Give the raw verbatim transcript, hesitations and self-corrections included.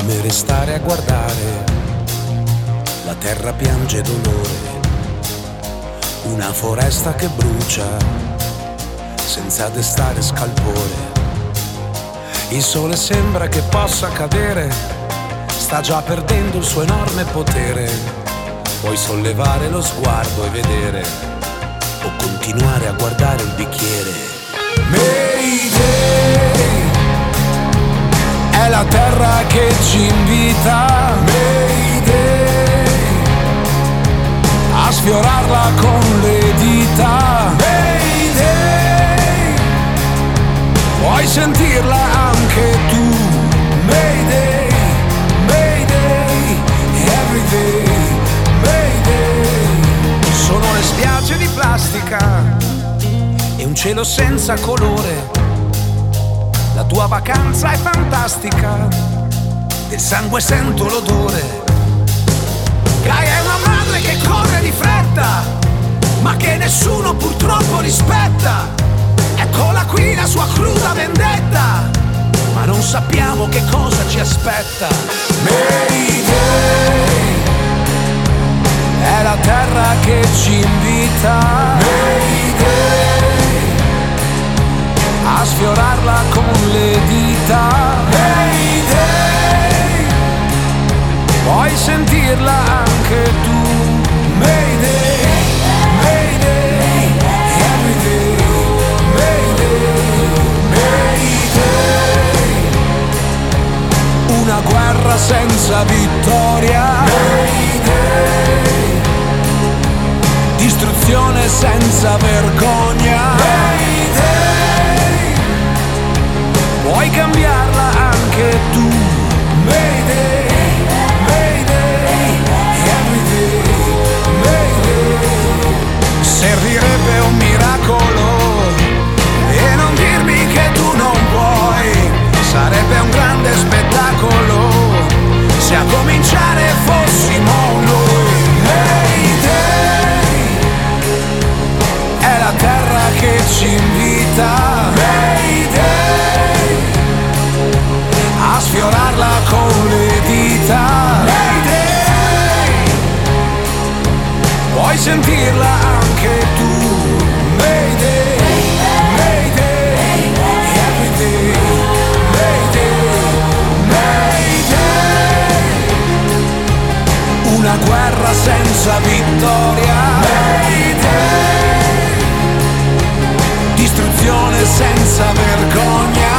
come restare a guardare, la terra piange dolore, una foresta che brucia senza destare scalpore. Il sole sembra che possa cadere, sta già perdendo il suo enorme potere. Puoi sollevare lo sguardo e vedere, o continuare a guardare il bicchiere. Mayday, è la terra che ci invita, Mayday, a sfiorarla con le dita. Mayday, puoi sentirla anche tu. Mayday, Mayday, everyday, Mayday. Sono le spiagge di plastica e un cielo senza colore. La tua vacanza è fantastica, del sangue sento l'odore. Gaia è una madre che corre di fretta, ma che nessuno purtroppo rispetta. Eccola qui la sua cruda vendetta, ma non sappiamo che cosa ci aspetta. Mayday, è la terra che ci invita, Mayday, a sfiorarla con le dita. Mayday, puoi sentirla anche tu. Mayday, Mayday, everyday, Mayday, Mayday. Una guerra senza vittoria, Mayday, distruzione senza vergogna, Mayday, puoi cambiarla anche tu. Mayday, Mayday, everyday, Mayday. Servirebbe un miracolo e non dirmi che tu non puoi. Sarebbe un grande spettacolo se a cominciare fossimo noi. Mayday, è la terra che ci invita, Mayday, a sfiorarla con le dita. Mayday, puoi sentirla anche tu. Mayday, Mayday, everyday, Mayday, Mayday. Una guerra senza vittoria, Mayday, distruzione senza vergogna.